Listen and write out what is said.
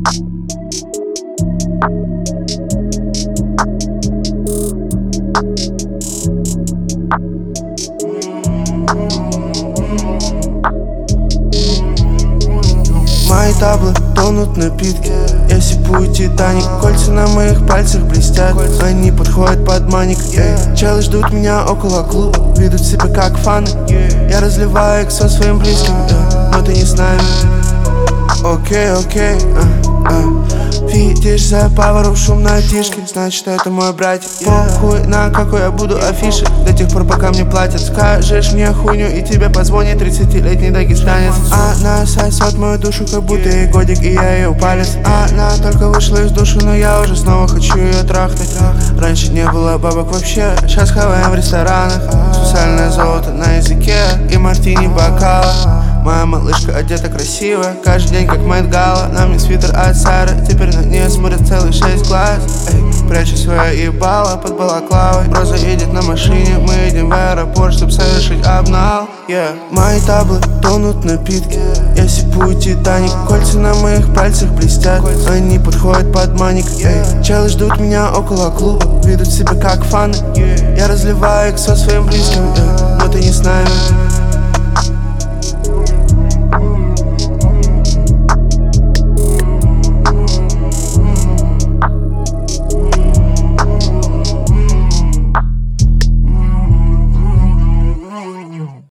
Мои таблы тонут в напитке. Я сипую Титаник. Кольца на моих пальцах блестят. Они подходят под маник. Челы ждут меня около клуба. Ведут себя как фаны. Я разливаю их со своим близким, но ты не с нами. Окей, видишь за поворотом шум на тишке, значит это мой братик. Похуй на какой я буду афиши, до тех пор пока мне платят. Скажешь мне хуйню и тебе позвонит 30-летний дагестанец. Она сосет мою душу, как будто ей годик, и я ее палец. Она только вышла из души, но я уже снова хочу ее трахнуть. Раньше не было бабок вообще, сейчас хаваем в ресторанах. Сусальное золото на языке и мартини бокала. Моя малышка одета красиво, каждый день как Мэт Гала. На мне свитер от Сары, теперь на нее смотрят целых 6 глаз. Прячу свое ебало под балаклавой. Роза едет на машине, мы едем в аэропорт, чтоб совершить обнал. Мои таблы тонут в напитке. Я сипую Титаник. Кольца на моих пальцах блестят. Они подходят под маник. Челы ждут меня около клуба. Ведут себя как фаны. Я разливаю их со своим близким, но ты не с нами.